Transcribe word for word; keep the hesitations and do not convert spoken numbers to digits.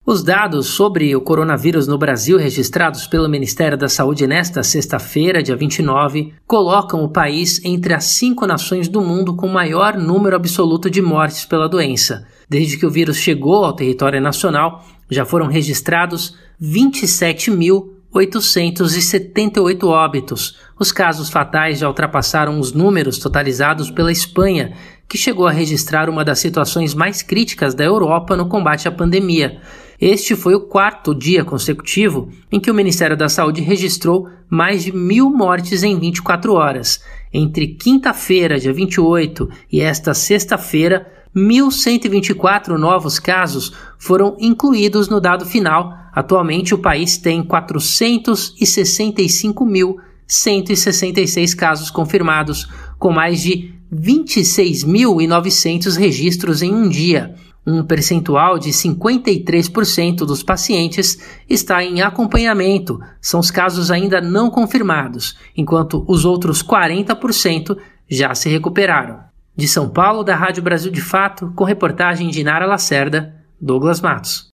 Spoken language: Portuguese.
Os dados sobre o coronavírus no Brasil registrados pelo Ministério da Saúde nesta sexta-feira, dia vinte e nove, colocam o país entre as cinco nações do mundo com maior número absoluto de mortes pela doença. Desde que o vírus chegou ao território nacional, já foram registrados vinte e sete mil oitocentos e setenta e oito óbitos. Os casos fatais já ultrapassaram os números totalizados pela Espanha, que chegou a registrar uma das situações mais críticas da Europa no combate à pandemia. Este foi o quarto dia consecutivo em que o Ministério da Saúde registrou mais de mil mortes em vinte e quatro horas. Entre quinta-feira, dia vinte e oito, e esta sexta-feira, mil cento e vinte e quatro novos casos foram incluídos no dado final. Atualmente, o país tem quatrocentos e sessenta e cinco mil cento e sessenta e seis casos confirmados, com mais de vinte e seis mil e novecentos registros em um dia. Um percentual de cinquenta e três por cento dos pacientes está em acompanhamento, são os casos ainda não confirmados, enquanto os outros quarenta por cento já se recuperaram. De São Paulo, da Rádio Brasil de Fato, com reportagem de Nara Lacerda, Douglas Matos.